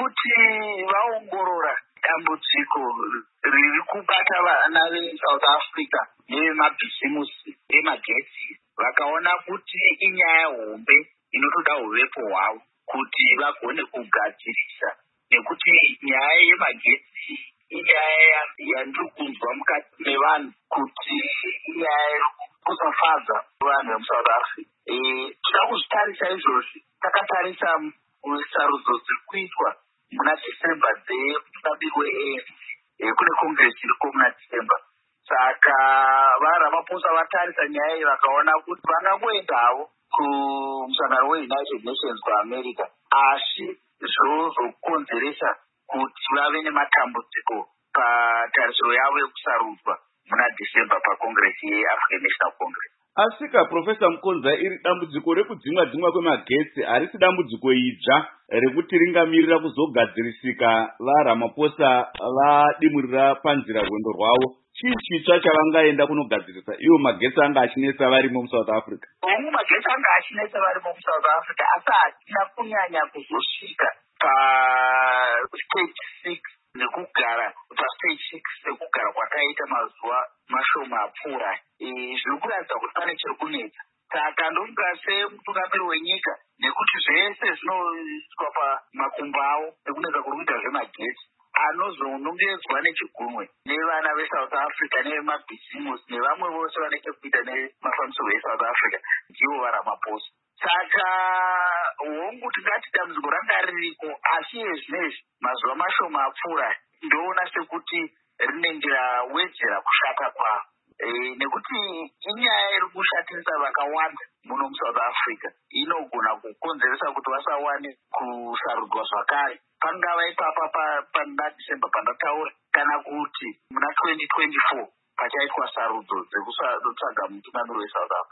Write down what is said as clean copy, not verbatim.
kuti vaongorora dambudziko riri kubata vana veSouth Africa nevemabhizimusi emagetsi, vakaona kuti inyaya hombe inotoda uvepo hwavo kuti vagone kugadzirisa, nekuti nyaya yemagetsi inyaya yandiri kunzwa mukati mevanhu kuti inyaya kusafadza vanhu vemuSouth Africa. Toda kuzvitarisa izvozvi, takatarisa sarudzo dziri kuitwa muna December dzemutabiko weANC kune Congress iriko muna December. Saka vaRamaphosa vatarisa nyaya iyi vakaona kuti vangangoenda havo kumusangano weUnited Nations kuAmerica, asi zvozokonzeresa kuti vave nematambudziko patarisiro yavo yekusarudzwa muna December paCongress yeAfrican National Congress. Asika Profesa Mukonza, iri dambudziko rekudzimwa kwemagetsi harisi dambudziko idzva rekuti ringamirira kuzogadzirisika vaRamaphosa vadimurira panzira rwendo rwavo. Chii chitsva chavangaenda kunogadzirisa iwo magetsi anga achinetsa varimo muSouth Africa? Magetsi anga achinetsa varimo muSouth Africa asi hatina kunyanya kuzosvika pastage 6 nekugara pastage 6 nekugara kwakaita mazuva mashoma apfuura. Zviri kuratidza kuti pane chiri kunetsa. Saka ndomuka semutungamiri wenyika, nekuti zvese zvinoiswa pamakumbo avo nekunetsa kuri kuita zvemagetsi, anozonongedzwa nechigumwe nevana veSouth Africa nevemabhizimusi nevamwe vose vane chekuita nemafambisiro eSouth Africa ndivo vaRamaphosa. Saka hongu tingati dambudziko ranga ririko, asi izvezvi mazuva mashoma apfuura ndoona sekuti rinenge rawedzera kushata kwavo. Nekuti inyaya iri kushatirisa vakawanda muno muSouth Africa, inogona kukonzeresa kuti vasawane kusarudzwa zvakare, pangava ipapa pana December pandataura, kana kuti muna 2024 pachaitwa sarudzo dzekutsvaga mutungamiri weSouth Africa.